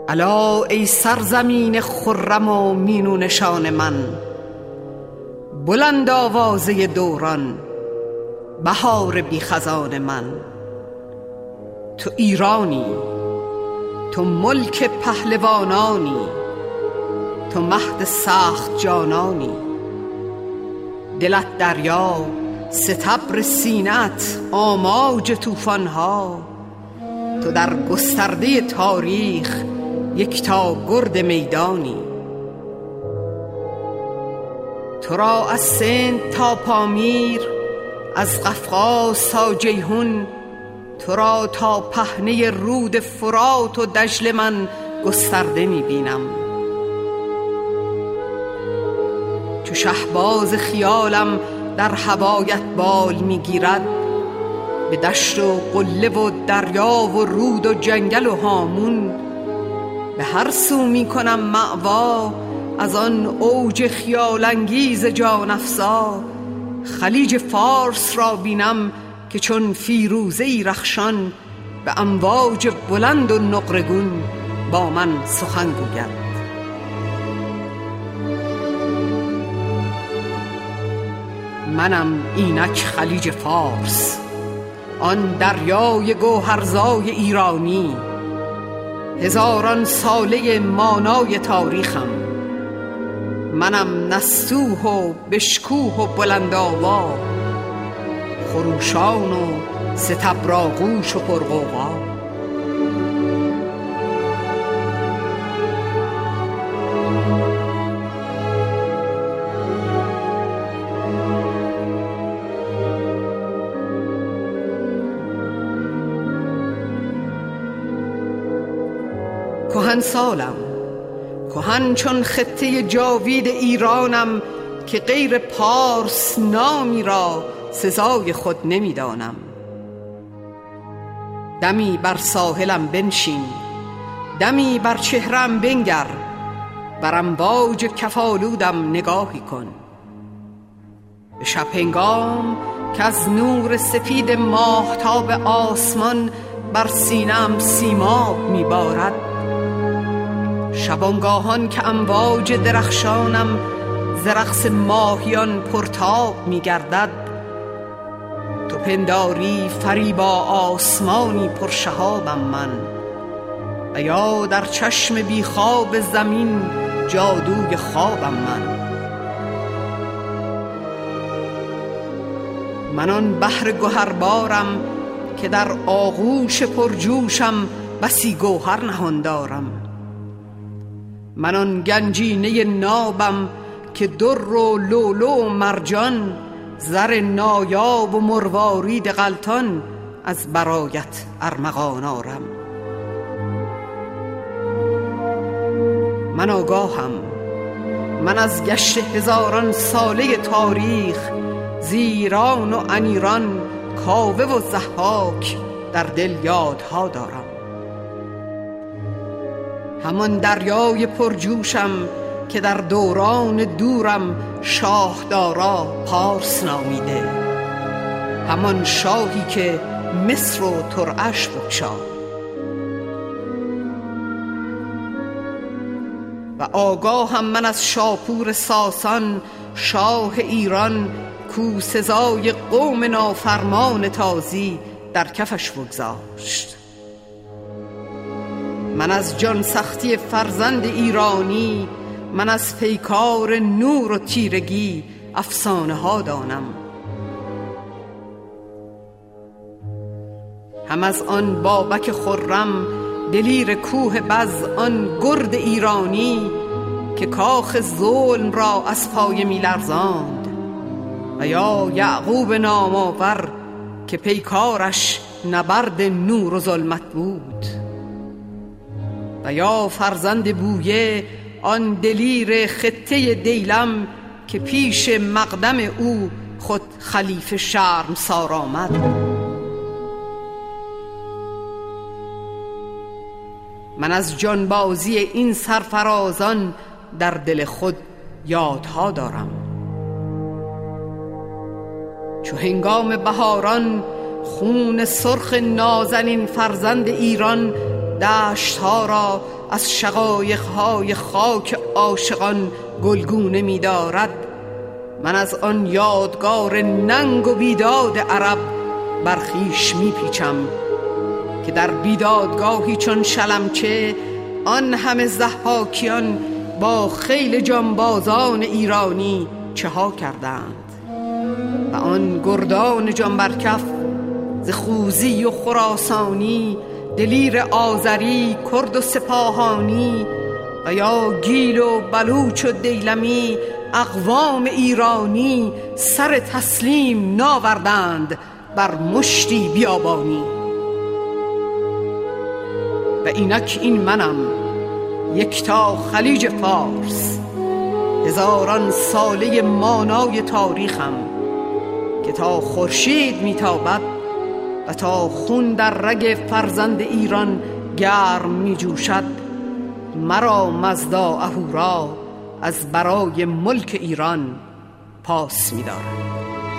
الا ای سرزمین خرم و مینو نشان من، بلند آوازه دوران، بهار بی خزان من. تو ایرانی، تو ملک پهلوانانی، تو مهد سخت جانانی. دلت دریا، ستبر سینت آماج طوفان‌ها. تو در گسترده تاریخ یکتا گرد میدانی. تو را از سند تا پامیر، از قفقاز تا جیحون، تو را تا پهنه رود فرات و دجله من گسترده می‌بینم. چو شهباز خیالم در هوایت بال می‌گیرد، به دشت و قله و دریا و رود و جنگل و هامون، به هر سو می‌کنم مأوا از آن اوج خیال انگیز جان افزا. خلیج فارس را بینم که چون فیروزه‌ای رخشان، به امواج بلند و نقرگون با من سخن گوید. منم اینک خلیج فارس، آن دریای گوهرزای ایرانی. هزاران ساله مانای تاریخم، منم نستوه و بشکوه و بلند آوا، خروشان و ستبرآغوش و پرغوغا. کهن سالم، کهن چون خطه جاوید ایرانم، که غیر پارس نامی را سزای خود نمیدانم. دمی بر ساحلم بنشین، دمی بر چهرم بنگر، بر امواج کفالودم نگاهی کن. به شب هنگام که از نور سفید ماهتاب آسمان بر سینه‌ام سیماب میبارد، شبانگاهان که امواج درخشانم ز رقص ماهیان پرتاب میگردد، تو پنداری فریبا آسمانی پرشهابم من، و یا در چشم بیخواب زمین جادوی خوابم من آن بحر گوهربارم که در آغوش پرجوشم بسی گوهر نهان دارم. من آن گنجینه نابم که در و لولو و مرجان، زر نایاب و مروارید غلطان از برایت ارمغان آرم. من آگاهم، من از گشت هزاران ساله تاریخ، زیران و انیران، کاوه و ضحاک در دل یادها دارم. همان دریای پرجوشم که در دوران دورم شاهدارا پارس نامیده، همان شاهی که مصر و ترعش بگشاد. و آگاهم من از شاپور ساسان، شاه ایران، کو سزای قوم نافرمان تازی در کفش بگذاشت. من از جان سختی فرزند ایرانی، من از پیکار نور و تیرگی افسانه ها دانم. هم از آن بابک خرم دلیر کوه بز، آن گرد ایرانی که کاخ ظلم را از پای می لرزاند، و یا یعقوب نامآور که پیکارش نبرد نور و ظلمت بود، و یا فرزند بویه آن دلیر خطه دیلم که پیش مقدم او خود خلیفه شرمسار آمد. من از جانبازی این سرفرازان در دل خود یادها دارم. چو هنگام بهاران خون سرخ نازنین فرزند ایران دشتها را از شقایق‌های خاک عاشقان گلگونه می‌دارد. من از آن یادگار ننگ و بیداد عرب برخیش میپیچم که در بیدادگاهی چون شلمچه آن همه ضحاکیان با خیل جانبازان ایرانی چه ها کردند و آن گردان جانبرکف ز خوزی و خراسانی، دلیر آذری، کرد و سپاهانی و یا گیل و بلوچ و دیلمی اقوام ایرانی سر تسلیم ناوردند بر مشتی بیابانی. و اینک این منم یکتا خلیج فارس، هزاران ساله مانای تاریخم که تا خورشید میتابد و تا خون در رگ فرزند ایران گرم میجوشد، مرا مزدا اهورا از برای ملک ایران پاس می‌دارد.